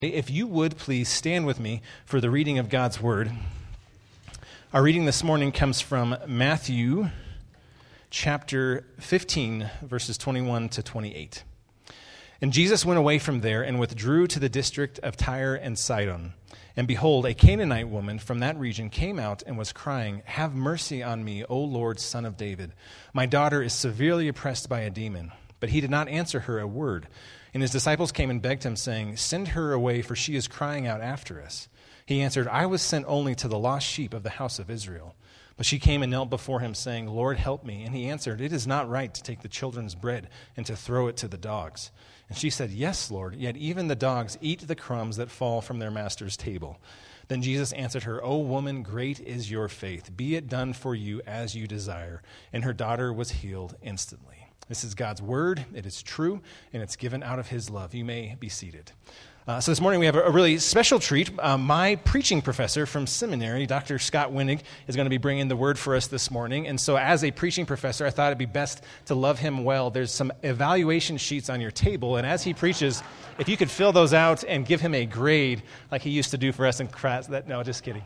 If you would please stand with me for the reading of God's Word. Our reading this morning comes from Matthew chapter 15, verses 21 to 28. And Jesus went away from there and withdrew to the district of Tyre and Sidon. And behold, a Canaanite woman from that region came out and was crying, "Have mercy on me, O Lord, Son of David. My daughter is severely oppressed by a demon." But he did not answer her a word. And his disciples came and begged him, saying, "Send her away, for she is crying out after us." He answered, "I was sent only to the lost sheep of the house of Israel." But she came and knelt before him, saying, "Lord, help me." And he answered, "It is not right to take the children's bread and to throw it to the dogs." And she said, "Yes, Lord, yet even the dogs eat the crumbs that fall from their master's table." Then Jesus answered her, "O woman, great is your faith. Be it done for you as you desire." And her daughter was healed instantly. This is God's word. It is true, and it's given out of his love. You may be seated. So this morning we have a really special treat. My preaching professor from seminary, Dr. Scott Winnig, is going to be bringing the word for us this morning. And so as a preaching professor, I thought it'd be best to love him well. There's some evaluation sheets on your table, and as he preaches, if you could fill those out and give him a grade like he used to do for us in class. No, just kidding.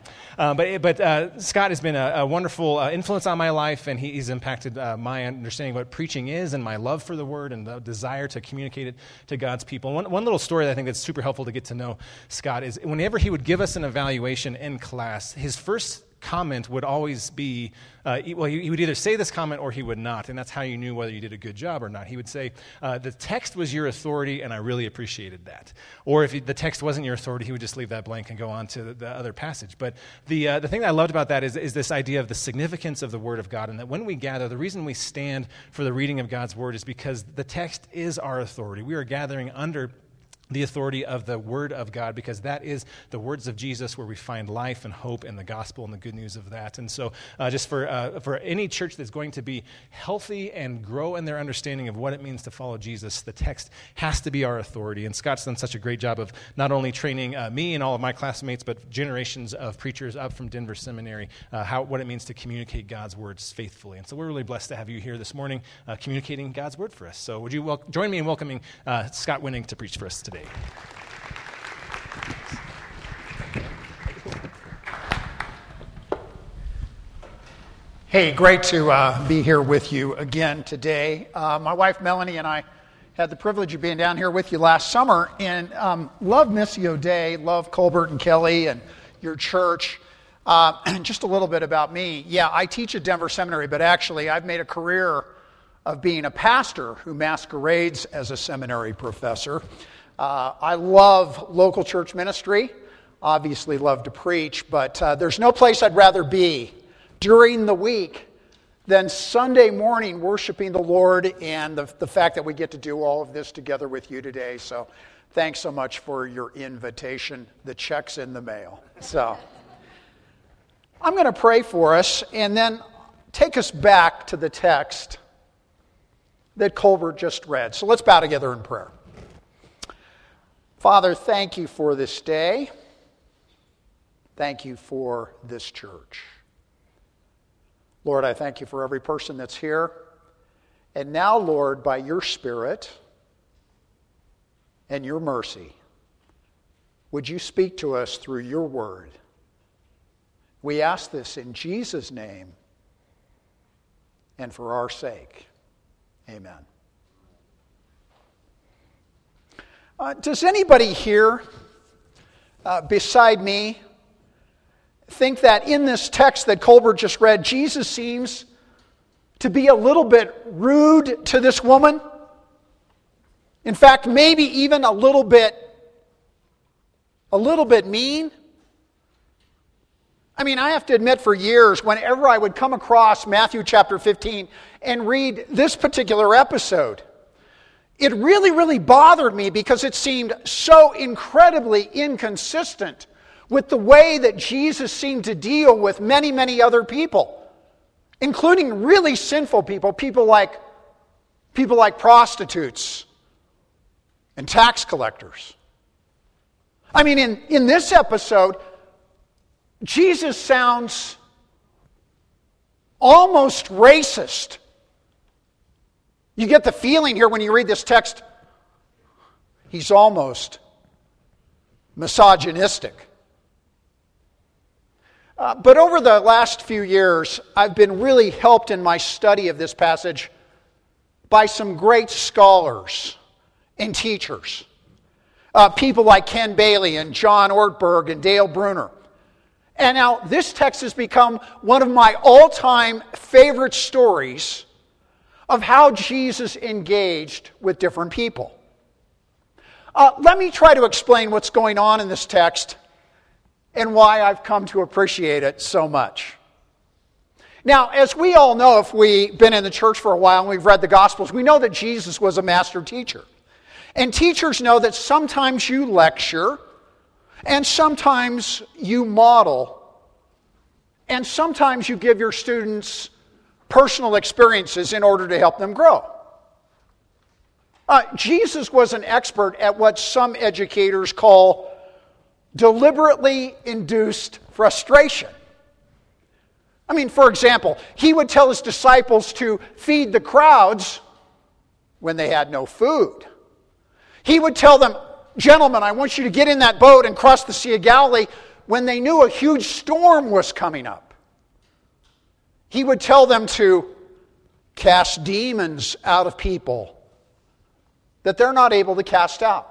But Scott has been a wonderful influence on my life, and he's impacted my understanding of what preaching is and my love for the word and the desire to communicate it to God's people. One little story that I think that's super helpful to get to know Scott is whenever he would give us an evaluation in class, his first comment would always be, he would either say this comment or he would not, and that's how you knew whether you did a good job or not. He would say, "The text was your authority, and I really appreciated that." Or if the text wasn't your authority, he would just leave that blank and go on to the other passage. But the thing that I loved about that is this idea of the significance of the Word of God, and that when we gather, the reason we stand for the reading of God's Word is because the text is our authority. We are gathering under the authority of the Word of God, because that is the words of Jesus where we find life and hope and the gospel and the good news of that. And so just for any church that's going to be healthy and grow in their understanding of what it means to follow Jesus, the text has to be our authority. And Scott's done such a great job of not only training me and all of my classmates, but generations of preachers up from Denver Seminary, what it means to communicate God's words faithfully. And so we're really blessed to have you here this morning communicating God's word for us. So would you join me in welcoming Scott Winnig to preach for us today? Hey, great to be here with you again today. My wife Melanie and I had the privilege of being down here with you last summer, and love Missio Day, love Colbert and Kelly and your church. Just a little bit about me. Yeah, I teach at Denver Seminary, but actually I've made a career of being a pastor who masquerades as a seminary professor. I love local church ministry, obviously love to preach, but there's no place I'd rather be during the week than Sunday morning worshiping the Lord, and the fact that we get to do all of this together with you today. So thanks so much for your invitation. The check's in the mail. So I'm going to pray for us and then take us back to the text that Colbert just read. So let's bow together in prayer. Father, thank you for this day. Thank you for this church. Lord, I thank you for every person that's here. And now, Lord, by your Spirit and your mercy, would you speak to us through your word? We ask this in Jesus' name and for our sake. Amen. Does anybody here, beside me, think that in this text that Colbert just read, Jesus seems to be a little bit rude to this woman? In fact, maybe even a little bit mean? I mean, I have to admit, for years, whenever I would come across Matthew chapter 15 and read this particular episode, it really, really bothered me because it seemed so incredibly inconsistent with the way that Jesus seemed to deal with many, many other people, including really sinful people, people like prostitutes and tax collectors. I mean, in this episode, Jesus sounds almost racist. You get the feeling here when you read this text, he's almost misogynistic. But over the last few years, I've been really helped in my study of this passage by some great scholars and teachers. People like Ken Bailey and John Ortberg and Dale Bruner. And now this text has become one of my all-time favorite stories of how Jesus engaged with different people. Let me try to explain what's going on in this text and why I've come to appreciate it so much. Now, as we all know, if we've been in the church for a while and we've read the Gospels, we know that Jesus was a master teacher. And teachers know that sometimes you lecture, and sometimes you model, and sometimes you give your students personal experiences in order to help them grow. Jesus was an expert at what some educators call deliberately induced frustration. I mean, for example, he would tell his disciples to feed the crowds when they had no food. He would tell them, "Gentlemen, I want you to get in that boat and cross the Sea of Galilee," when they knew a huge storm was coming up. He would tell them to cast demons out of people that they're not able to cast out.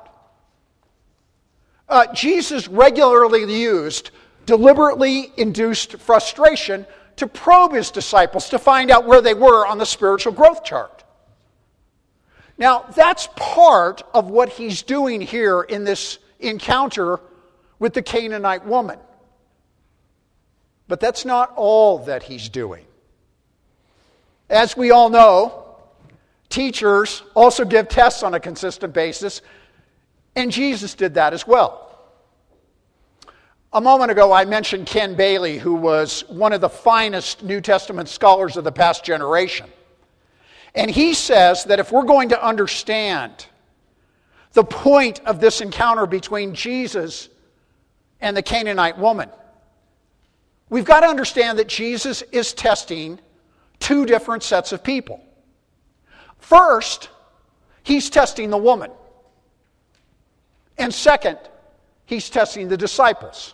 Jesus regularly used deliberately induced frustration to probe his disciples to find out where they were on the spiritual growth chart. Now, that's part of what he's doing here in this encounter with the Canaanite woman. But that's not all that he's doing. As we all know, teachers also give tests on a consistent basis, and Jesus did that as well. A moment ago, I mentioned Ken Bailey, who was one of the finest New Testament scholars of the past generation. And he says that if we're going to understand the point of this encounter between Jesus and the Canaanite woman, we've got to understand that Jesus is testing two different sets of people. First, he's testing the woman. And second, he's testing the disciples.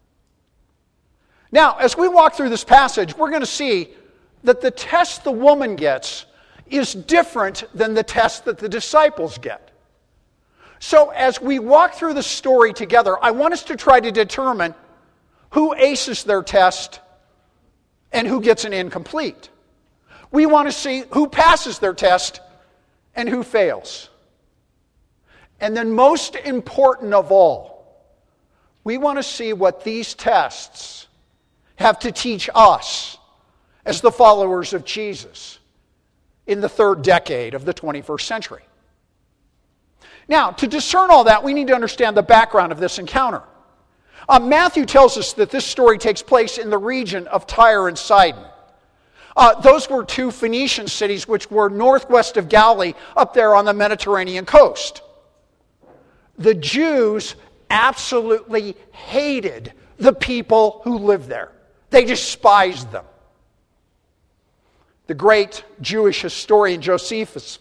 Now, as we walk through this passage, we're going to see that the test the woman gets is different than the test that the disciples get. So as we walk through the story together, I want us to try to determine who aces their test and who gets an incomplete. We want to see who passes their test and who fails. And then most important of all, we want to see what these tests have to teach us as the followers of Jesus in the third decade of the 21st century. Now, to discern all that, we need to understand the background of this encounter. Matthew tells us that this story takes place in the region of Tyre and Sidon. Those were two Phoenician cities which were northwest of Galilee, up there on the Mediterranean coast. The Jews absolutely hated the people who lived there. They despised them. The great Jewish historian Josephus,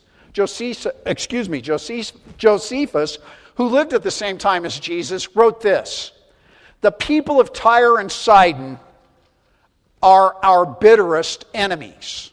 who lived at the same time as Jesus, wrote this: "The people of Tyre and Sidon are our bitterest enemies."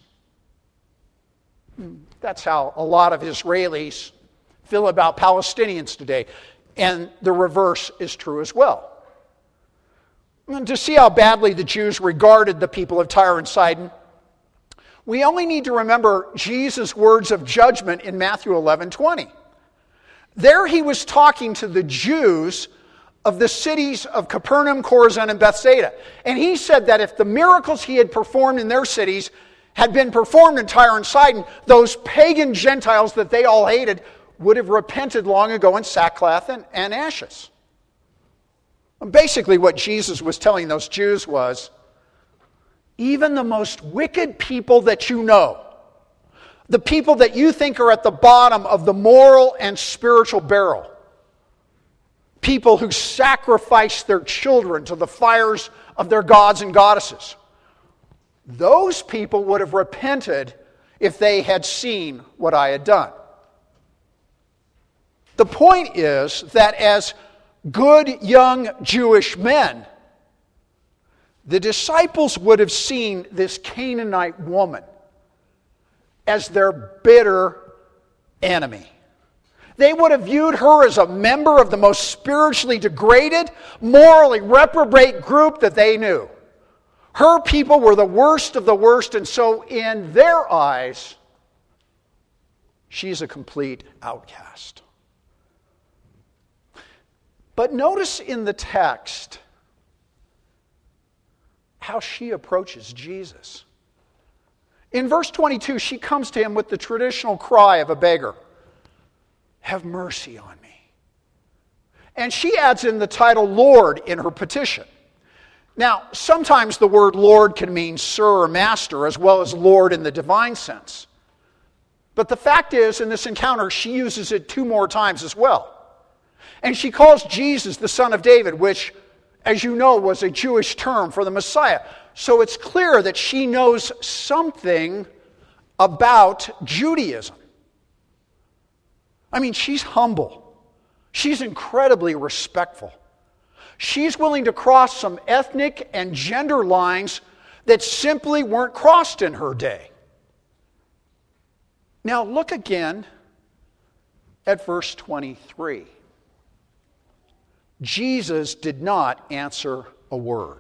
That's how a lot of Israelis feel about Palestinians today. And the reverse is true as well. And to see how badly the Jews regarded the people of Tyre and Sidon, we only need to remember Jesus' words of judgment in Matthew 11:20. There he was talking to the Jews of the cities of Capernaum, Chorazin, and Bethsaida. And he said that if the miracles he had performed in their cities had been performed in Tyre and Sidon, those pagan Gentiles that they all hated would have repented long ago in sackcloth and ashes. Basically, what Jesus was telling those Jews was, even the most wicked people that you know, the people that you think are at the bottom of the moral and spiritual barrel, people who sacrifice their children to the fires of their gods and goddesses, those people would have repented if they had seen what I had done. The point is that as good young Jewish men, the disciples would have seen this Canaanite woman as their bitter enemy. They would have viewed her as a member of the most spiritually degraded, morally reprobate group that they knew. Her people were the worst of the worst, and so in their eyes, she's a complete outcast. But notice in the text how she approaches Jesus. In verse 22, she comes to him with the traditional cry of a beggar, "Have mercy on me." And she adds in the title Lord in her petition. Now, sometimes the word Lord can mean sir or master, as well as Lord in the divine sense. But the fact is, in this encounter, she uses it 2 more times as well. And she calls Jesus the Son of David, which, as you know, was a Jewish term for the Messiah. So it's clear that she knows something about Judaism. I mean, she's humble. She's incredibly respectful. She's willing to cross some ethnic and gender lines that simply weren't crossed in her day. Now look again at verse 23. Jesus did not answer a word.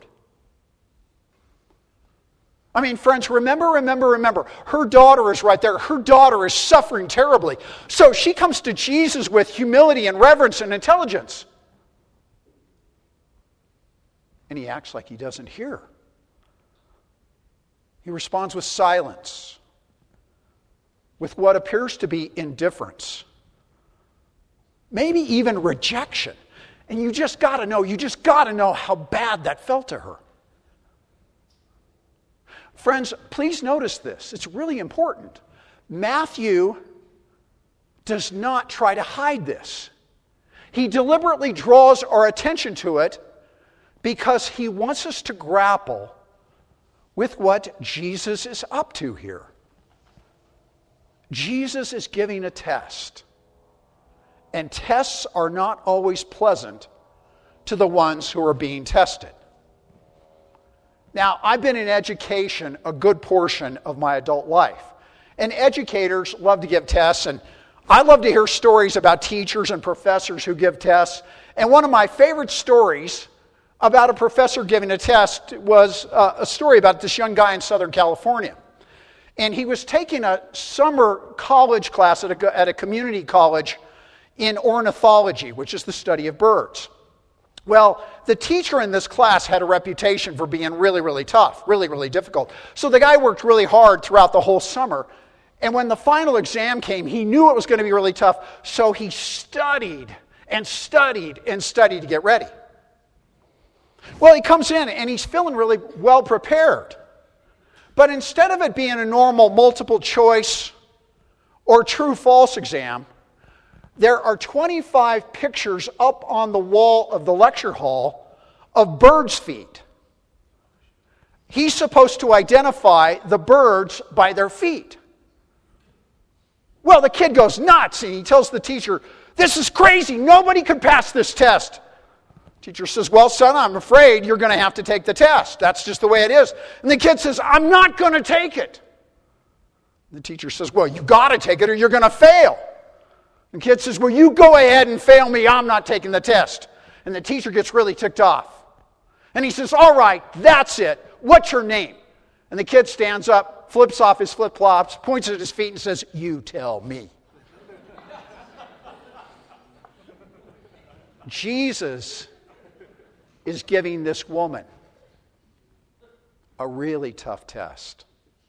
I mean, friends, remember. Her daughter is right there. Her daughter is suffering terribly. So she comes to Jesus with humility and reverence and intelligence. And he acts like he doesn't hear. He responds with silence, with what appears to be indifference, maybe even rejection. And you just got to know how bad that felt to her. Friends, please notice this. It's really important. Matthew does not try to hide this. He deliberately draws our attention to it because he wants us to grapple with what Jesus is up to here. Jesus is giving a test. And tests are not always pleasant to the ones who are being tested. Now, I've been in education a good portion of my adult life. And educators love to give tests, and I love to hear stories about teachers and professors who give tests. And one of my favorite stories about a professor giving a test was a story about this young guy in Southern California. And he was taking a summer college class at a community college in ornithology, which is the study of birds. Well, the teacher in this class had a reputation for being really, really tough, really, really difficult. So the guy worked really hard throughout the whole summer. And when the final exam came, he knew it was going to be really tough. So he studied and studied and studied to get ready. Well, he comes in and he's feeling really well prepared. But instead of it being a normal multiple choice or true-false exam, there are 25 pictures up on the wall of the lecture hall of birds' feet. He's supposed to identify the birds by their feet. Well, the kid goes nuts, and he tells the teacher, "This is crazy. Nobody could pass this test." Teacher says, "Well, son, I'm afraid you're going to have to take the test. That's just the way it is." And the kid says, "I'm not going to take it." The teacher says, "Well, you got to take it or you're going to fail." The kid says, "Well, you go ahead and fail me. I'm not taking the test." And the teacher gets really ticked off. And he says, "All right, that's it. What's your name?" And the kid stands up, flips off his flip-flops, points at his feet and says, "You tell me." Jesus is giving this woman a really tough test.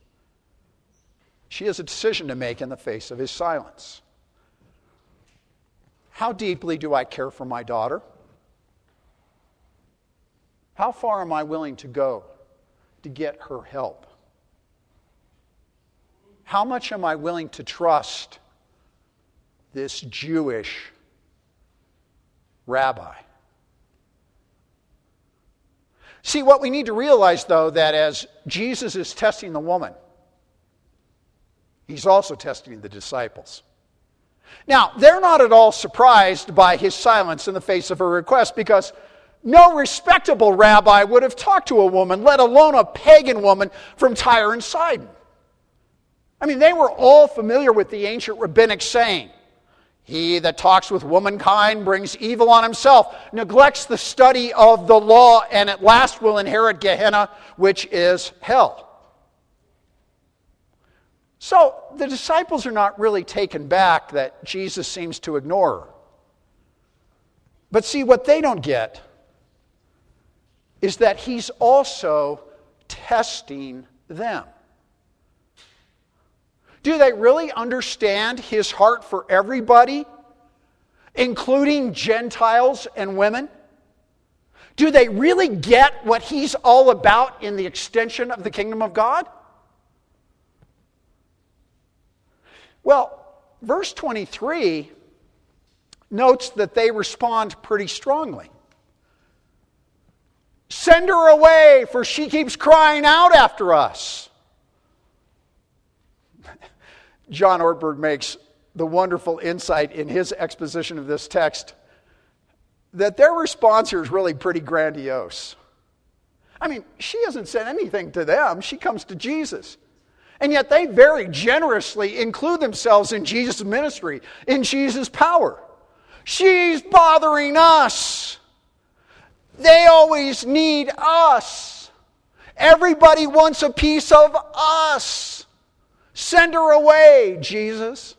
She has a decision to make in the face of his silence. How deeply do I care for my daughter? How far am I willing to go to get her help? How much am I willing to trust this Jewish rabbi? See, what we need to realize, though, that as Jesus is testing the woman, he's also testing the disciples. Now, they're not at all surprised by his silence in the face of her request, because no respectable rabbi would have talked to a woman, let alone a pagan woman from Tyre and Sidon. I mean, they were all familiar with the ancient rabbinic saying, "He that talks with womankind brings evil on himself, neglects the study of the law, and at last will inherit Gehenna, which is hell." So the disciples are not really taken back that Jesus seems to ignore her. But see, what they don't get is that he's also testing them. Do they really understand his heart for everybody, including Gentiles and women? Do they really get what he's all about in the extension of the kingdom of God? Well, verse 23 notes that they respond pretty strongly. "Send her away, for she keeps crying out after us." John Ortberg makes the wonderful insight in his exposition of this text that their response here is really pretty grandiose. I mean, she hasn't said anything to them. She comes to Jesus. And yet they very generously include themselves in Jesus' ministry, in Jesus' power. "She's bothering us. They always need us. Everybody wants a piece of us. Send her away, Jesus."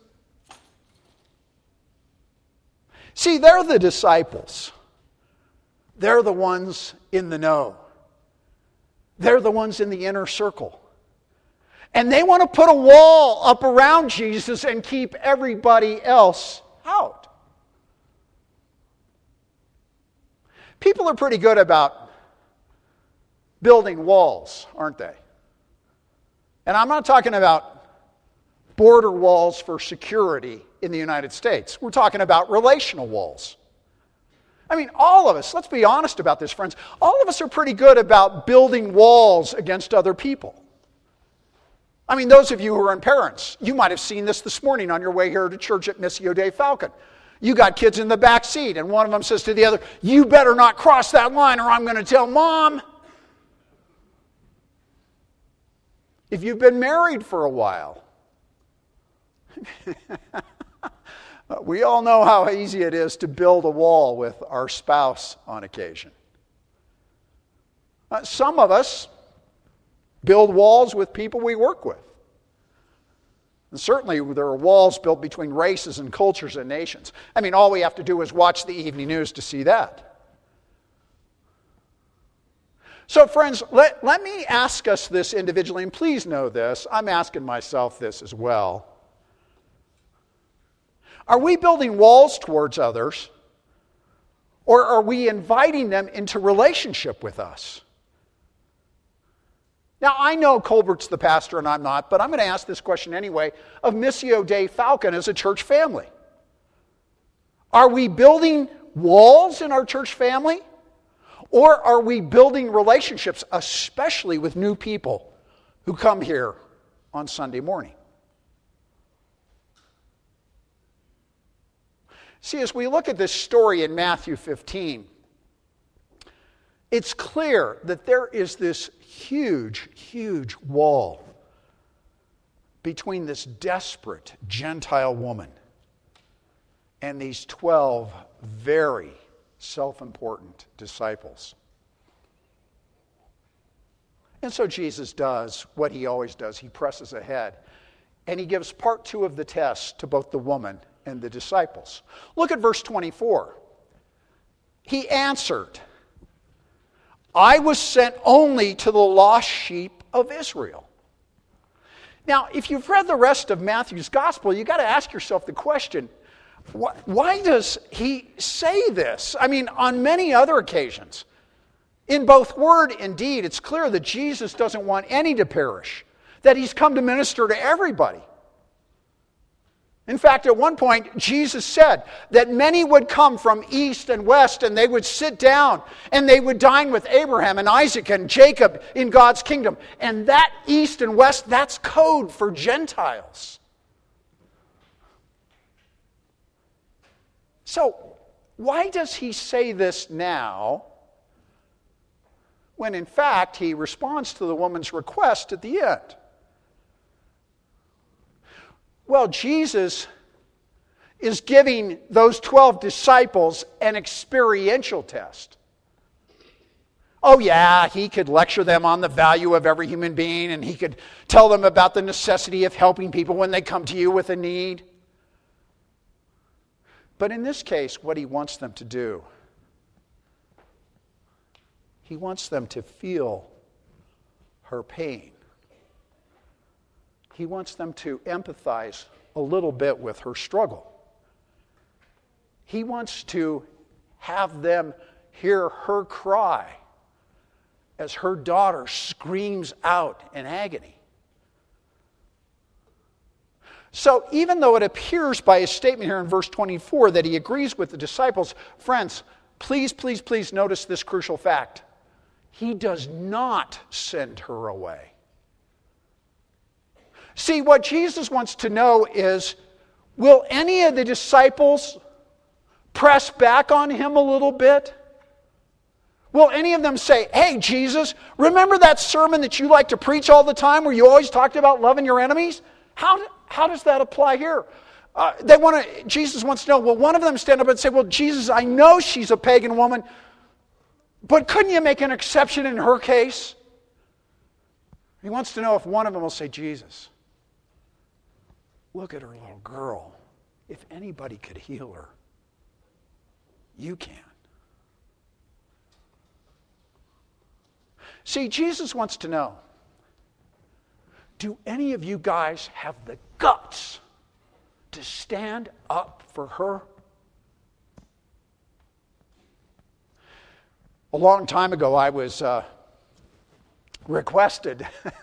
See, they're the disciples. They're the ones in the know. They're the ones in the inner circle. And they want to put a wall up around Jesus and keep everybody else out. People are pretty good about building walls, aren't they? And I'm not talking about border walls for security in the United States. We're talking about relational walls. I mean, all of us, let's be honest about this, friends, all of us are pretty good about building walls against other people. I mean, those of you who are parents, you might have seen this morning on your way here to church at Missio Dei Falcon. You got kids in the back seat, and one of them says to the other, "You better not cross that line or I'm going to tell Mom." If you've been married for a while, we all know how easy it is to build a wall with our spouse on occasion. Some of us build walls with people we work with. And certainly there are walls built between races and cultures and nations. I mean, all we have to do is watch the evening news to see that. So friends, let me ask us this individually, and please know this, I'm asking myself this as well. Are we building walls towards others, or are we inviting them into relationship with us? Now, I know Colbert's the pastor and I'm not, but I'm going to ask this question anyway of Missio Dei Falcon as a church family. Are we building walls in our church family? Or are we building relationships, especially with new people who come here on Sunday morning? See, as we look at this story in Matthew 15, it's clear that there is this huge, huge wall between this desperate Gentile woman and these 12 very self-important disciples. And so Jesus does what he always does. He presses ahead, and he gives part 2 of the test to both the woman and the disciples. Look at verse 24. He answered, "I was sent only to the lost sheep of Israel." Now, if you've read the rest of Matthew's gospel, you've got to ask yourself the question, why does he say this? I mean, on many other occasions, in both word and deed, it's clear that Jesus doesn't want any to perish, that he's come to minister to everybody. In fact, at one point, Jesus said that many would come from east and west, and they would sit down, and they would dine with Abraham and Isaac and Jacob in God's kingdom. And that east and west, that's code for Gentiles. So, why does he say this now when in fact he responds to the woman's request at the end? Well, Jesus is giving those 12 disciples an experiential test. Oh yeah, he could lecture them on the value of every human being, and he could tell them about the necessity of helping people when they come to you with a need. But in this case, what he wants them to do, he wants them to feel her pain. He wants them to empathize a little bit with her struggle. He wants to have them hear her cry as her daughter screams out in agony. So even though it appears by his statement here in verse 24 that he agrees with the disciples, friends, please, please, please notice this crucial fact. He does not send her away. See, what Jesus wants to know is, will any of the disciples press back on him a little bit? Will any of them say, hey, Jesus, remember that sermon that you like to preach all the time where you always talked about loving your enemies? How does that apply here? Jesus wants to know, will one of them stand up and say, well, Jesus, I know she's a pagan woman, but couldn't you make an exception in her case? He wants to know if one of them will say, Jesus, look at her little girl. If anybody could heal her, you can. See, Jesus wants to know, do any of you guys have the guts to stand up for her? A long time ago, I was requested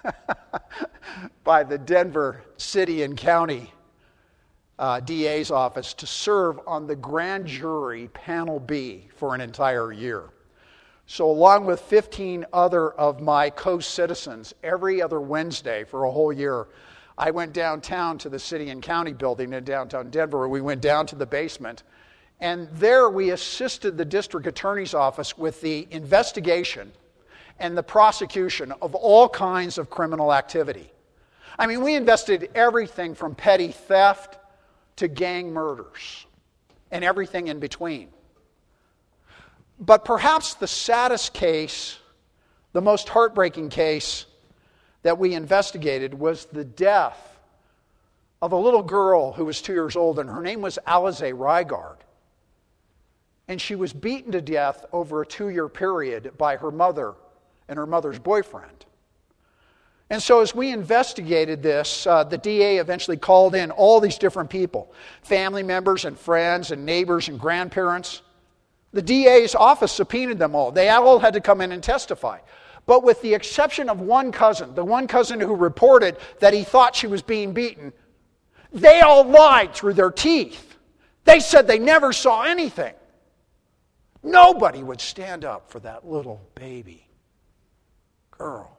by the Denver City and County DA's office to serve on the grand jury panel B for an entire year. So along with 15 other of my co-citizens, every other Wednesday for a whole year, I went downtown to the City and County building in downtown Denver. We went down to the basement, and there we assisted the district attorney's office with the investigation and the prosecution of all kinds of criminal activity. I mean, we investigated everything from petty theft to gang murders and everything in between. But perhaps the saddest case, the most heartbreaking case that we investigated was the death of a little girl who was 2 years old, and her name was Alize Rygard. And she was beaten to death over a 2-year period by her mother and her mother's boyfriend. And so as we investigated this, the DA eventually called in all these different people, family members and friends and neighbors and grandparents. The DA's office subpoenaed them all. They all had to come in and testify. But with the exception of one cousin, the one cousin who reported that he thought she was being beaten, they all lied through their teeth. They said they never saw anything. Nobody would stand up for that little baby girl.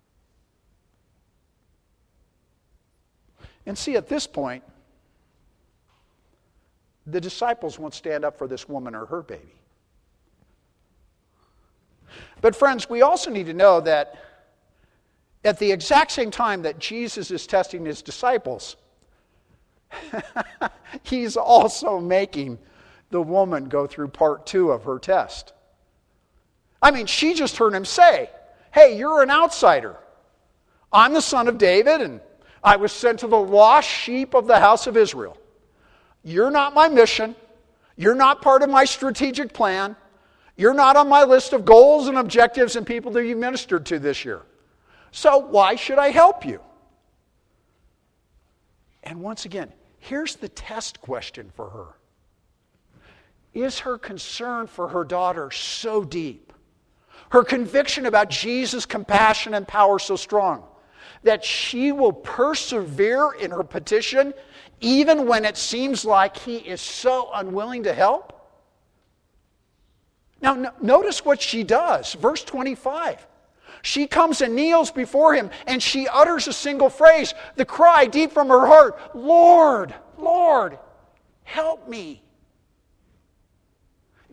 And see, at this point, the disciples won't stand up for this woman or her baby. But friends, we also need to know that at the exact same time that Jesus is testing his disciples, he's also making the woman go through part 2 of her test. I mean, she just heard him say, hey, you're an outsider. I'm the son of David, and I was sent to the lost sheep of the house of Israel. You're not my mission. You're not part of my strategic plan. You're not on my list of goals and objectives and people that you ministered to this year. So why should I help you? And once again, here's the test question for her. Is her concern for her daughter so deep? Her conviction about Jesus' compassion and power so strong that she will persevere in her petition even when it seems like he is so unwilling to help? Now, notice what she does. Verse 25. She comes and kneels before him, and she utters a single phrase, the cry deep from her heart, Lord, Lord, help me.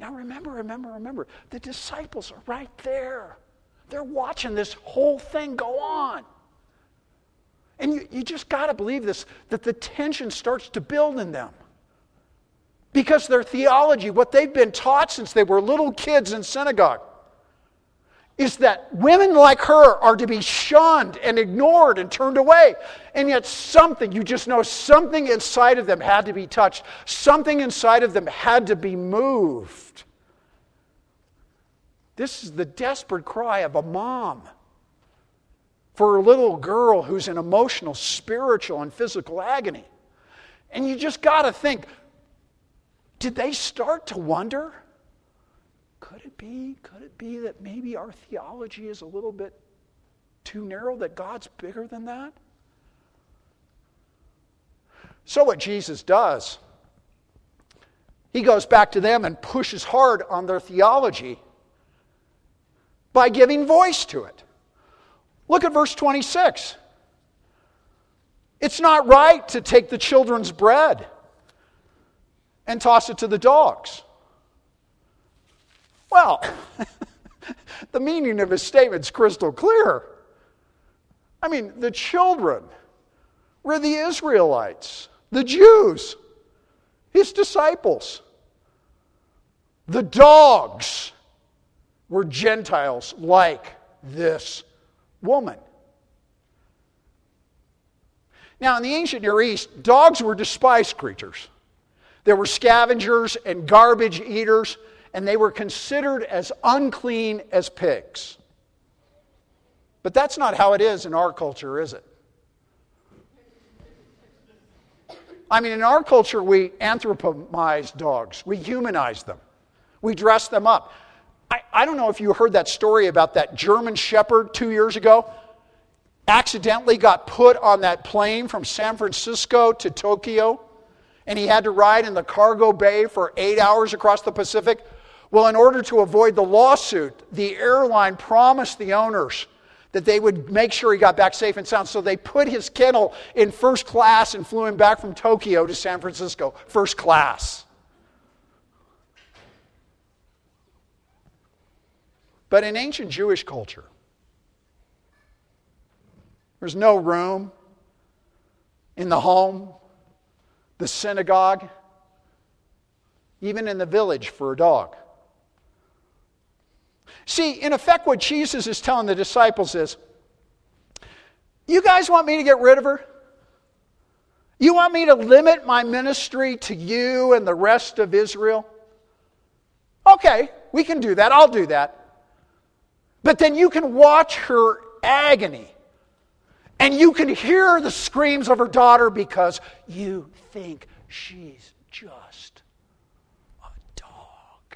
Now remember, the disciples are right there. They're watching this whole thing go on. And you just got to believe this, that the tension starts to build in them. Because their theology, what they've been taught since they were little kids in synagogue, is that women like her are to be shunned and ignored and turned away. And yet something inside of them had to be touched. Something inside of them had to be moved. This is the desperate cry of a mom for a little girl who's in emotional, spiritual, and physical agony. And you just got to think, did they start to wonder, could it be that maybe our theology is a little bit too narrow, that God's bigger than that? So what Jesus does, he goes back to them and pushes hard on their theology by giving voice to it. Look at verse 26. It's not right to take the children's bread and toss it to the dogs. Well, the meaning of his statement is crystal clear. I mean, the children were the Israelites, the Jews, his disciples. The dogs were Gentiles like this woman. Now, in the ancient Near East, dogs were despised creatures. They were scavengers and garbage eaters, and they were considered as unclean as pigs. But that's not how it is in our culture, is it? I mean, in our culture, we anthropomorphize dogs. We humanize them. We dress them up. I don't know if you heard that story about that German Shepherd 2 years ago. Accidentally got put on that plane from San Francisco to Tokyo, and he had to ride in the cargo bay for 8 hours across the Pacific. Well, in order to avoid the lawsuit, the airline promised the owners that they would make sure he got back safe and sound. So they put his kennel in first class and flew him back from Tokyo to San Francisco, first class. But in ancient Jewish culture, there's no room in the home, the synagogue, even in the village for a dog. See, in effect, what Jesus is telling the disciples is, you guys want me to get rid of her? You want me to limit my ministry to you and the rest of Israel? Okay, we can do that. I'll do that. But then you can watch her agony. And you can hear the screams of her daughter because you think she's just a dog.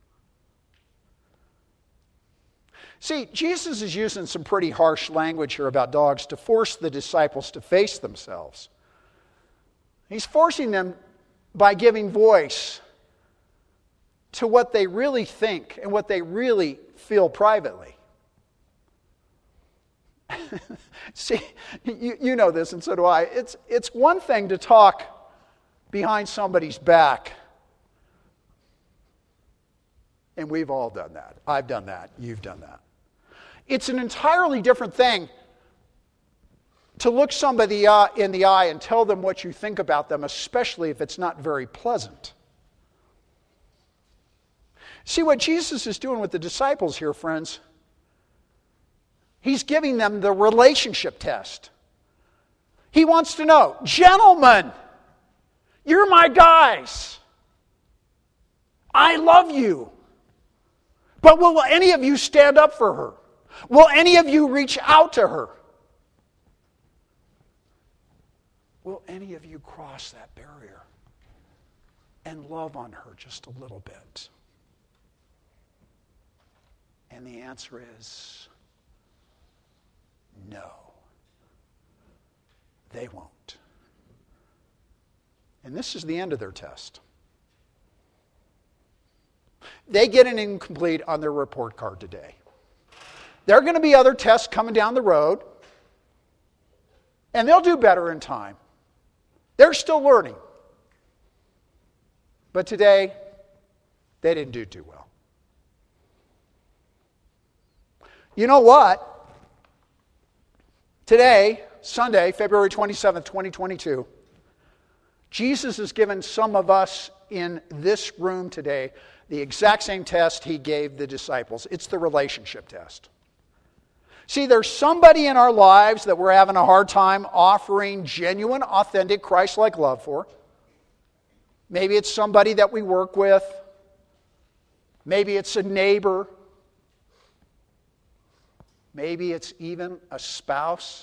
See, Jesus is using some pretty harsh language here about dogs to force the disciples to face themselves. He's forcing them by giving voice to what they really think and what they really feel privately. See, you know this, and so do I. It's one thing to talk behind somebody's back. And we've all done that. I've done that. You've done that. It's an entirely different thing to look somebody in the eye and tell them what you think about them, especially if it's not very pleasant. See, what Jesus is doing with the disciples here, friends, he's giving them the relationship test. He wants to know, gentlemen, you're my guys. I love you. But will any of you stand up for her? Will any of you reach out to her? Will any of you cross that barrier and love on her just a little bit? And the answer is no. They won't. And this is the end of their test. They get an incomplete on their report card today. There are going to be other tests coming down the road, and they'll do better in time. They're still learning. But today, They didn't do too well. You know what? Today, Sunday, February 27th, 2022, Jesus has given some of us in this room today the exact same test he gave the disciples. It's the relationship test. See, there's somebody in our lives that we're having a hard time offering genuine, authentic, Christ-like love for. Maybe it's somebody that we work with. Maybe it's a neighbor. Maybe it's even a spouse.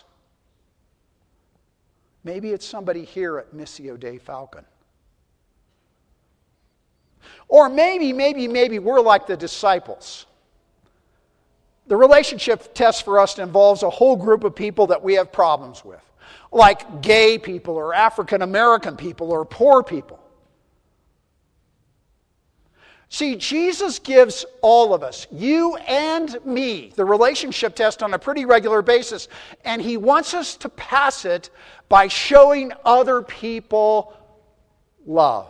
Maybe it's somebody here at Missio Dei Falcon. Or maybe we're like the disciples. The relationship test for us involves a whole group of people that we have problems with, like gay people or African American people or poor people. See, Jesus gives all of us, you and me, the relationship test on a pretty regular basis, and he wants us to pass it by showing other people love.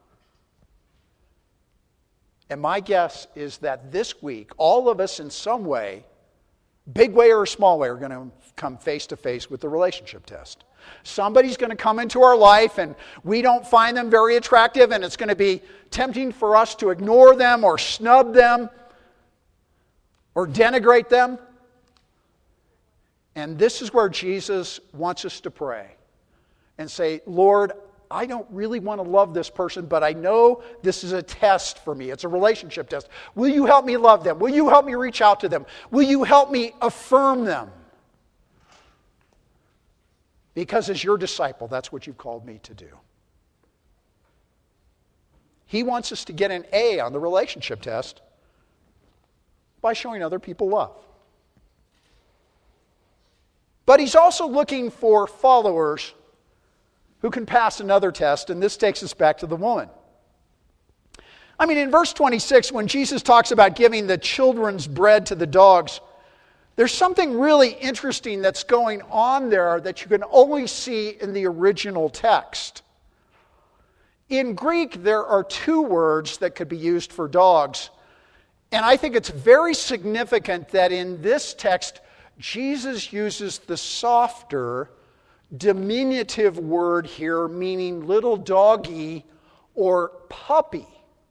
And my guess is that this week, all of us in some way, big way or small way, are going to come face to face with the relationship test. Somebody's going to come into our life and we don't find them very attractive, and it's going to be tempting for us to ignore them or snub them or denigrate them. And this is where Jesus wants us to pray and say, Lord, I don't really want to love this person, but I know this is a test for me. It's a relationship test. Will you help me love them? Will you help me reach out to them? Will you help me affirm them? Because as your disciple, that's what you've called me to do. He wants us to get an A on the relationship test by showing other people love. But he's also looking for followers who can pass another test, and this takes us back to the woman. I mean, in verse 26, when Jesus talks about giving the children's bread to the dogs, there's something really interesting that's going on there that you can only see in the original text. In Greek, there are two words that could be used for dogs, and I think it's very significant that in this text, Jesus uses the softer, diminutive word here, meaning little doggy or puppy.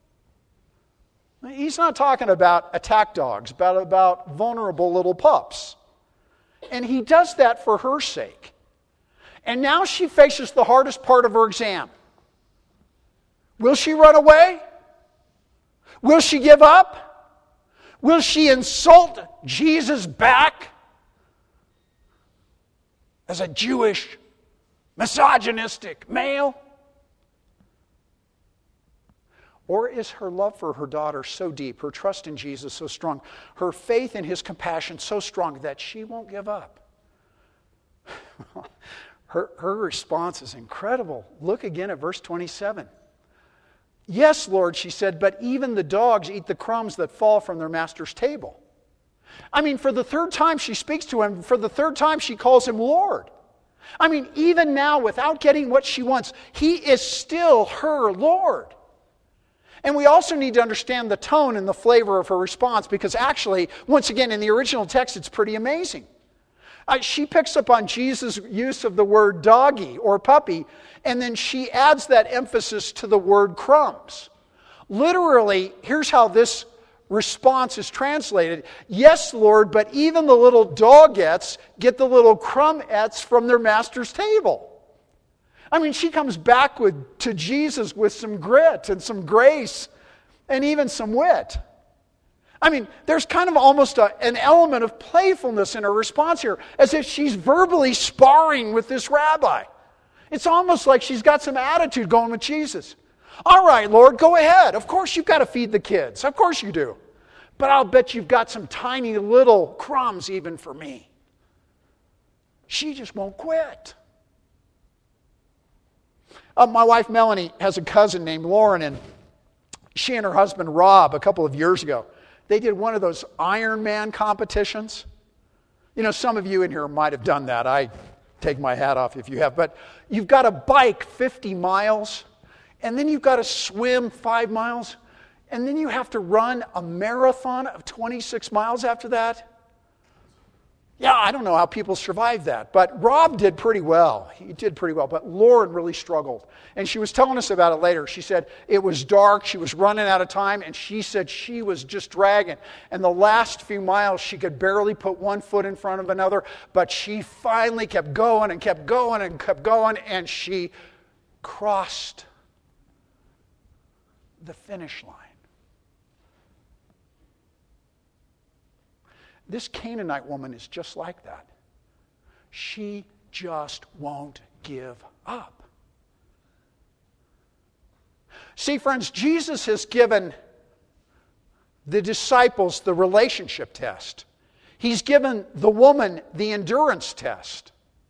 He's not talking about attack dogs, but about vulnerable little pups. And he does that for her sake. And now she faces the hardest part of her exam. Will she run away? Will she give up? Will she insult Jesus back as a Jewish, misogynistic male? Or is her love for her daughter so deep, her trust in Jesus so strong, her faith in his compassion so strong that she won't give up? Her response is incredible. Look again at verse 27. Yes, Lord, she said, but even the dogs eat the crumbs that fall from their master's table. I mean, for the third time she speaks to him, for the third time she calls him Lord. I mean, even now, without getting what she wants, he is still her Lord. And we also need to understand the tone and the flavor of her response, because actually, once again, in the original text, it's pretty amazing. She picks up on Jesus' use of the word doggy or puppy, and then she adds that emphasis to the word crumbs. Literally, here's how this response is translated. Yes, Lord, but even the little dogettes get the little crumbets from their master's table. I mean, she comes back to Jesus with some grit and some grace and even some wit. I mean, there's kind of almost an element of playfulness in her response here, as if she's verbally sparring with this rabbi. It's almost like she's got some attitude going with Jesus. All right, Lord, go ahead. Of course you've got to feed the kids. Of course you do. But I'll bet you've got some tiny little crumbs even for me. She just won't quit. My wife Melanie has a cousin named Lauren, and she and her husband Rob, a couple of years ago, they did one of those Ironman competitions. You know, some of you in here might have done that. I take my hat off if you have. But you've got to bike 50 miles, and then you've got to swim 5 miles. And then you have to run a marathon of 26 miles after that? Yeah, I don't know how people survive that. But Rob did pretty well. He did pretty well. But Lauren really struggled. And she was telling us about it later. She said it was dark. She was running out of time. And she said she was just dragging. And the last few miles, she could barely put one foot in front of another. But she finally kept going and kept going and kept going. And she crossed the finish line. This Canaanite woman is just like that. She just won't give up. See, friends, Jesus has given the disciples the relationship test. He's given the woman the endurance test.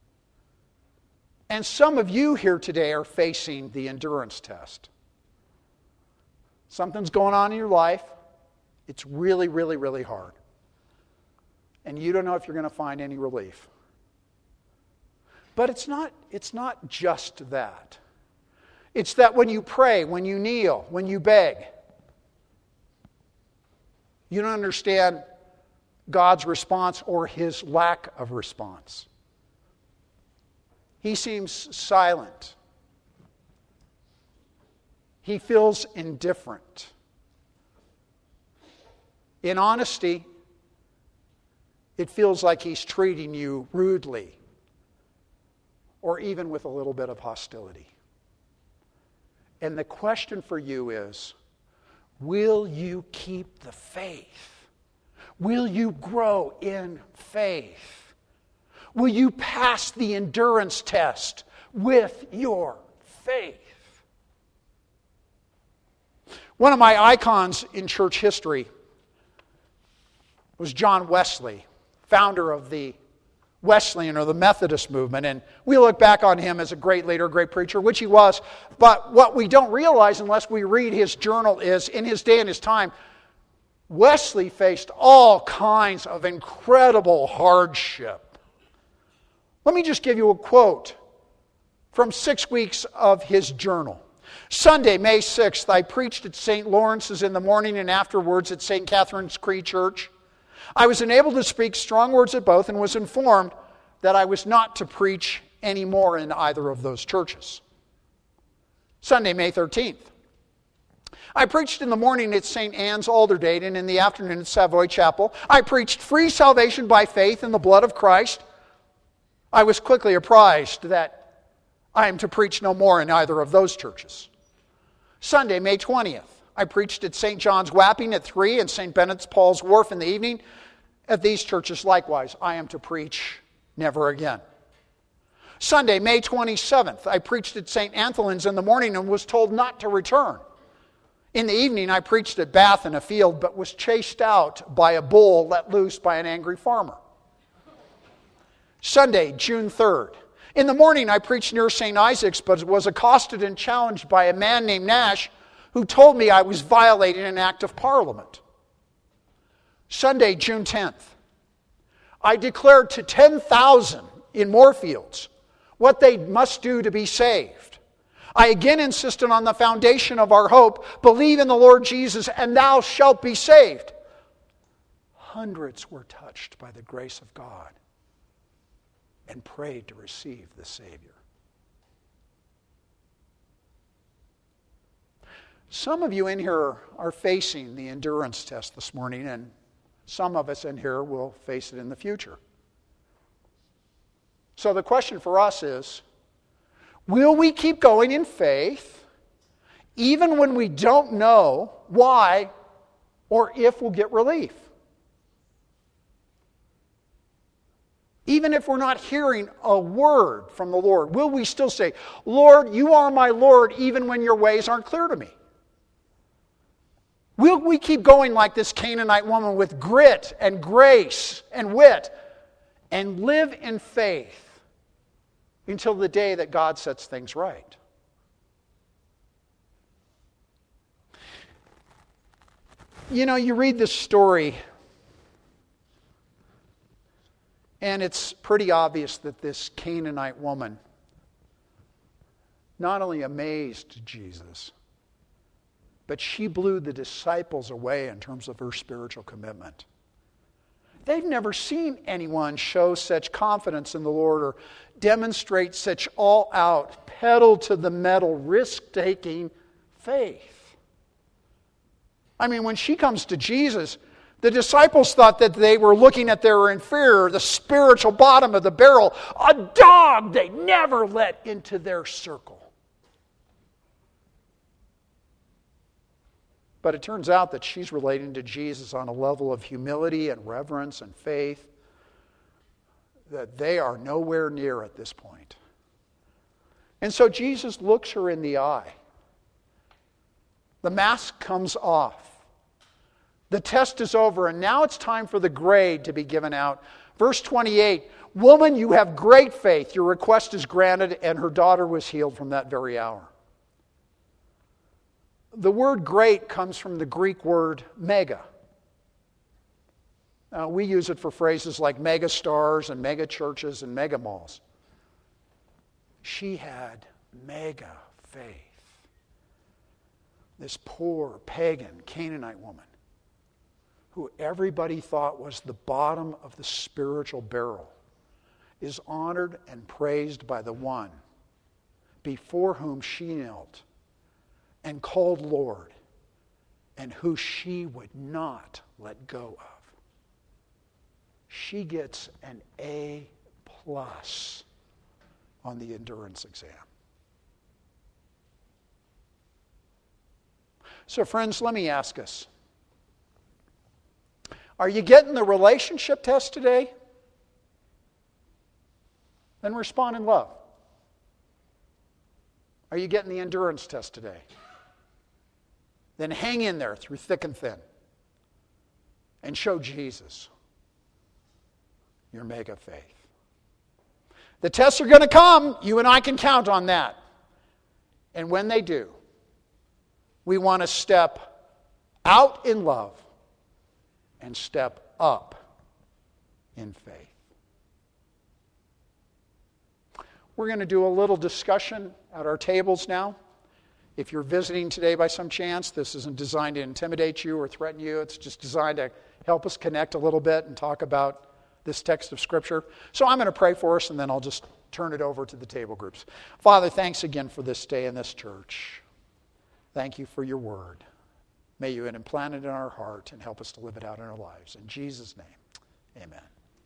And some of you here today are facing the endurance test. Something's going on in your life. It's really, really, really hard. And you don't know if you're going to find any relief. But it's not just that. It's that when you pray, when you kneel, when you beg, you don't understand God's response or His lack of response. He seems silent. He feels indifferent. In honesty, it feels like He's treating you rudely or even with a little bit of hostility. And the question for you is, will you keep the faith? Will you grow in faith? Will you pass the endurance test with your faith? One of my icons in church history was John Wesley, founder of the Wesleyan or the Methodist movement. And we look back on him as a great leader, a great preacher, which he was. But what we don't realize unless we read his journal is, in his day and his time, Wesley faced all kinds of incredible hardship. Let me just give you a quote from 6 weeks of his journal. Sunday, May 6th, I preached at St. Lawrence's in the morning and afterwards at St. Catherine's Cree Church. I was enabled to speak strong words at both and was informed that I was not to preach anymore in either of those churches. Sunday, May 13th. I preached in the morning at St. Anne's Aldersgate and in the afternoon at Savoy Chapel. I preached free salvation by faith in the blood of Christ. I was quickly apprised that I am to preach no more in either of those churches. Sunday, May 20th. I preached at St. John's Wapping at 3 and St. Bennett's Paul's Wharf in the evening. At these churches likewise, I am to preach never again. Sunday, May 27th, I preached at St. Anthelon's in the morning and was told not to return. In the evening, I preached at Bath in a field, but was chased out by a bull let loose by an angry farmer. Sunday, June 3rd. In the morning, I preached near St. Isaac's, but was accosted and challenged by a man named Nash, who told me I was violating an act of Parliament. Sunday, June 10th. I declared to 10,000 in Moorfields what they must do to be saved. I again insisted on the foundation of our hope, believe in the Lord Jesus, and thou shalt be saved. Hundreds were touched by the grace of God and prayed to receive the Savior. Some of you in here are facing the endurance test this morning, and some of us in here will face it in the future. So the question for us is, will we keep going in faith even when we don't know why or if we'll get relief? Even if we're not hearing a word from the Lord, will we still say, Lord, you are my Lord, even when your ways aren't clear to me? Will we keep going like this Canaanite woman with grit and grace and wit and live in faith until the day that God sets things right? You know, you read this story, and it's pretty obvious that this Canaanite woman not only amazed Jesus, but she blew the disciples away in terms of her spiritual commitment. They've never seen anyone show such confidence in the Lord or demonstrate such all-out, pedal-to-the-metal, risk-taking faith. I mean, when she comes to Jesus, the disciples thought that they were looking at their inferior, the spiritual bottom of the barrel, a dog they never let into their circle. But it turns out that she's relating to Jesus on a level of humility and reverence and faith that they are nowhere near at this point. And so Jesus looks her in the eye. The mask comes off. The test is over, and now it's time for the grade to be given out. Verse 28, "Woman, you have great faith. Your request is granted," and her daughter was healed from that very hour. The word great comes from the Greek word mega. We use it for phrases like mega stars and mega churches and mega malls. She had mega faith. This poor pagan Canaanite woman, who everybody thought was the bottom of the spiritual barrel, is honored and praised by the one before whom she knelt and called Lord, and who she would not let go of. She gets an A+ on the endurance exam. So friends, let me ask us, are you getting the relationship test today? Then respond in love. Are you getting the endurance test today? Then hang in there through thick and thin and show Jesus your mega faith. The tests are going to come. You and I can count on that. And when they do, we want to step out in love and step up in faith. We're going to do a little discussion at our tables now. If you're visiting today by some chance, this isn't designed to intimidate you or threaten you. It's just designed to help us connect a little bit and talk about this text of Scripture. So I'm going to pray for us, and then I'll just turn it over to the table groups. Father, thanks again for this day in this church. Thank you for your word. May you implant it in our heart and help us to live it out in our lives. In Jesus' name, amen.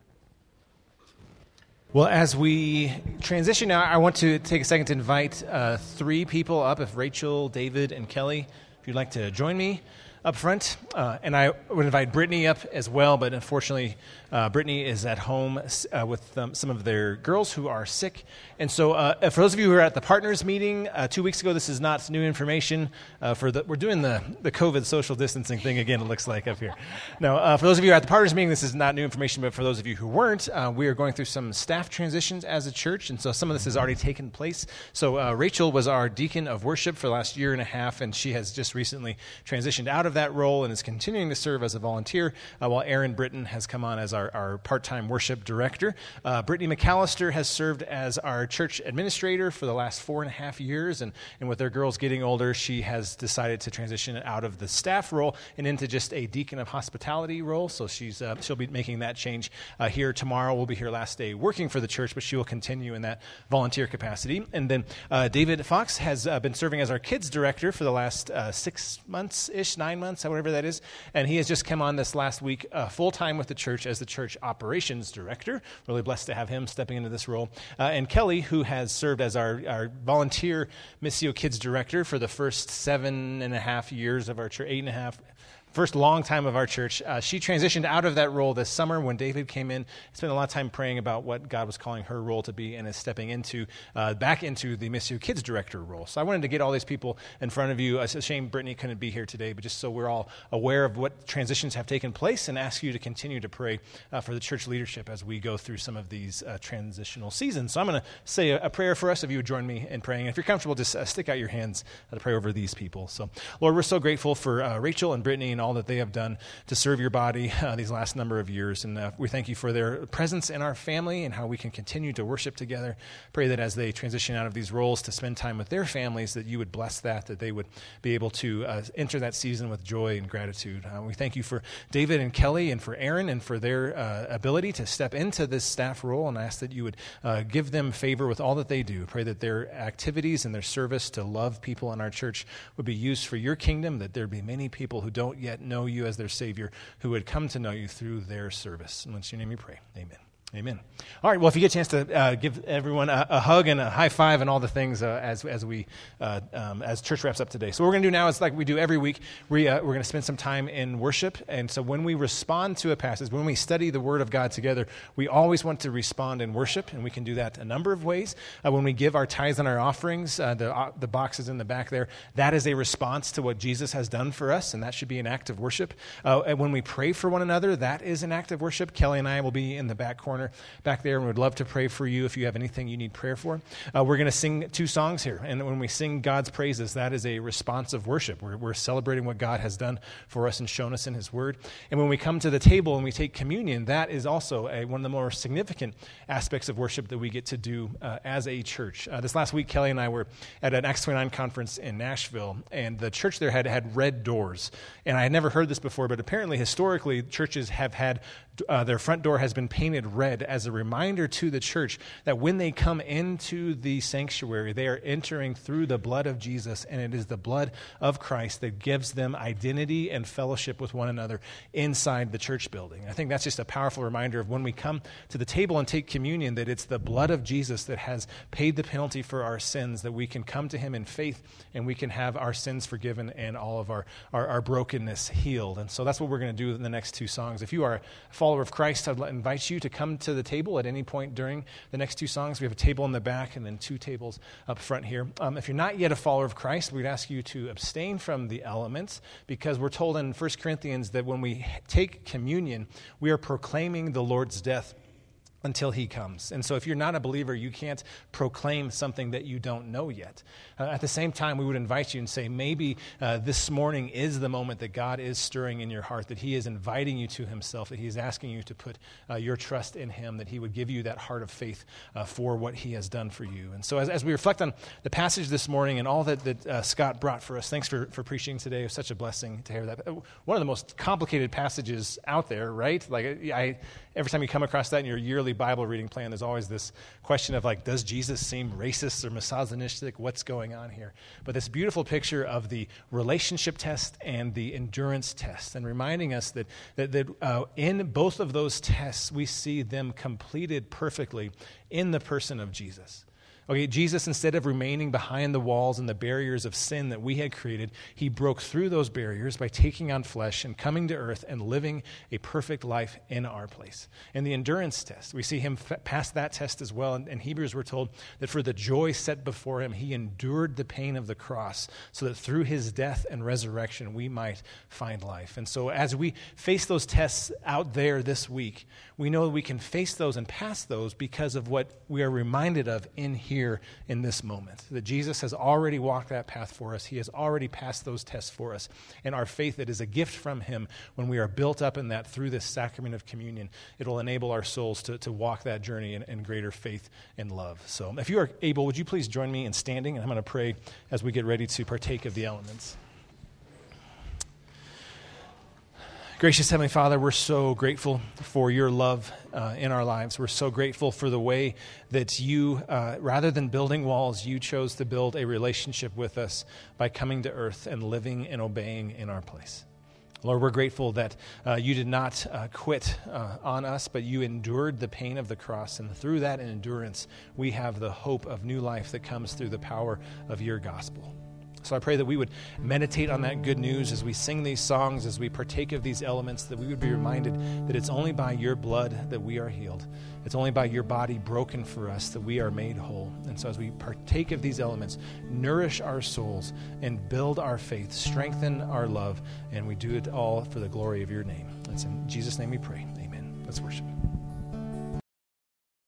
Well, as we transition now, I want to take a second to invite 3 people up. If Rachel, David, and Kelly, if you'd like to join me up front. And I would invite Brittany up as well, but unfortunately, Brittany is at home with some of their girls who are sick. And so for those of you who were at the partners meeting 2 weeks ago, this is not new information. We're doing the COVID social distancing thing again, it looks like up here. No, for those of you who are at the partners meeting, this is not new information, but for those of you who weren't, we are going through some staff transitions as a church, and so some of this has already taken place. So Rachel was our deacon of worship for the last year and a half, and she has just recently transitioned out of that role and is continuing to serve as a volunteer, while Aaron Britton has come on as our part-time worship director. Brittany McAllister has served as our church administrator for the last 4.5 years, and with their girls getting older, she has decided to transition out of the staff role and into just a deacon of hospitality role. So she'll be making that change here tomorrow. We'll be here last day working for the church, but she will continue in that volunteer capacity. And then David Fox has been serving as our kids director for the last 6 months-ish, 9 months, whatever that is, and he has just come on this last week full-time with the church as the church operations director. Really blessed to have him stepping into this role. And Kelly, who has served as our volunteer Missio Kids director for the first 7.5 years of our church, 8.5, first long time of our church. She transitioned out of that role this summer when David came in. Spent a lot of time praying about what God was calling her role to be, and is stepping into back into the Missio Kids director role. So I wanted to get all these people in front of you. It's a shame Brittany couldn't be here today, but just so we're all aware of what transitions have taken place, and ask you to continue to pray for the church leadership as we go through some of these transitional seasons. So I'm going to say a prayer for us. If you would join me in praying. And if you're comfortable, just stick out your hands to pray over these people. So Lord, we're so grateful for Rachel and Brittany and all that they have done to serve your body these last number of years. And we thank you for their presence in our family and how we can continue to worship together. Pray that as they transition out of these roles to spend time with their families, that you would bless that they would be able to enter that season with joy and gratitude. We thank you for David and Kelly and for Aaron and for their ability to step into this staff role, and I ask that you would give them favor with all that they do. Pray that their activities and their service to love people in our church would be used for your kingdom, that there be many people who don't yet know you as their Savior who would come to know you through their service. In your name we pray. Amen. Amen. All right, well, if you get a chance to give everyone a hug and a high five and all the things as church wraps up today. So what we're going to do now is like we do every week, we're going to spend some time in worship. And so when we respond to a passage, when we study the Word of God together, we always want to respond in worship, and we can do that a number of ways. When we give our tithes and our offerings, the boxes in the back there, that is a response to what Jesus has done for us, and that should be an act of worship. And when we pray for one another, that is an act of worship. Kelly and I will be in the back corner back there, and we'd love to pray for you if you have anything you need prayer for. We're going to sing 2 songs here, and when we sing God's praises, that is a response of worship. We're celebrating what God has done for us and shown us in His Word. And when we come to the table and we take communion, that is also one of the more significant aspects of worship that we get to do as a church. This last week, Kelly and I were at an Acts 29 conference in Nashville, and the church there had red doors. And I had never heard this before, but apparently, historically, churches have had their front door has been painted red as a reminder to the church that when they come into the sanctuary, they are entering through the blood of Jesus, and it is the blood of Christ that gives them identity and fellowship with one another inside the church building. I think that's just a powerful reminder of when we come to the table and take communion, that it's the blood of Jesus that has paid the penalty for our sins, that we can come to Him in faith and we can have our sins forgiven and all of our brokenness healed. And so that's what we're going to do in the next 2 songs. If you are a follower of Christ, I'd invite you to come to the table at any point during the next 2 songs. We have a table in the back and then 2 tables up front here. If you're not yet a follower of Christ, we'd ask you to abstain from the elements, because we're told in 1 Corinthians that when we take communion, we are proclaiming the Lord's death until He comes. And so if you're not a believer, you can't proclaim something that you don't know yet. At the same time, we would invite you and say, maybe this morning is the moment that God is stirring in your heart, that He is inviting you to Himself, that He is asking you to put your trust in Him, that He would give you that heart of faith for what He has done for you. And so as we reflect on the passage this morning and all that Scott brought for us, thanks for preaching today. It was such a blessing to hear that. One of the most complicated passages out there, right? Like every time you come across that in your yearly Bible reading plan, there's always this question of like, does Jesus seem racist or misogynistic? What's going on here? But this beautiful picture of the relationship test and the endurance test, and reminding us that in both of those tests, we see them completed perfectly in the person of Jesus. Okay, Jesus, instead of remaining behind the walls and the barriers of sin that we had created, He broke through those barriers by taking on flesh and coming to earth and living a perfect life in our place. And the endurance test, we see Him pass that test as well. In Hebrews, we're told that for the joy set before Him, He endured the pain of the cross, so that through His death and resurrection, we might find life. And so as we face those tests out there this week, we know that we can face those and pass those because of what we are reminded of in here in this moment, that Jesus has already walked that path for us. He has already passed those tests for us. And our faith, that is a gift from Him, when we are built up in that through this sacrament of communion, it'll enable our souls to walk that journey in greater faith and love. So if you are able, would you please join me in standing? And I'm going to pray as we get ready to partake of the elements. Gracious Heavenly Father, we're so grateful for your love in our lives. We're so grateful for the way that you, rather than building walls, you chose to build a relationship with us by coming to earth and living and obeying in our place. Lord, we're grateful that you did not quit on us, but you endured the pain of the cross. And through that endurance, we have the hope of new life that comes through the power of your gospel. So I pray that we would meditate on that good news as we sing these songs, as we partake of these elements, that we would be reminded that it's only by your blood that we are healed. It's only by your body broken for us that we are made whole. And so as we partake of these elements, nourish our souls and build our faith, strengthen our love, and we do it all for the glory of your name. It's in Jesus' name we pray. Amen. Let's worship.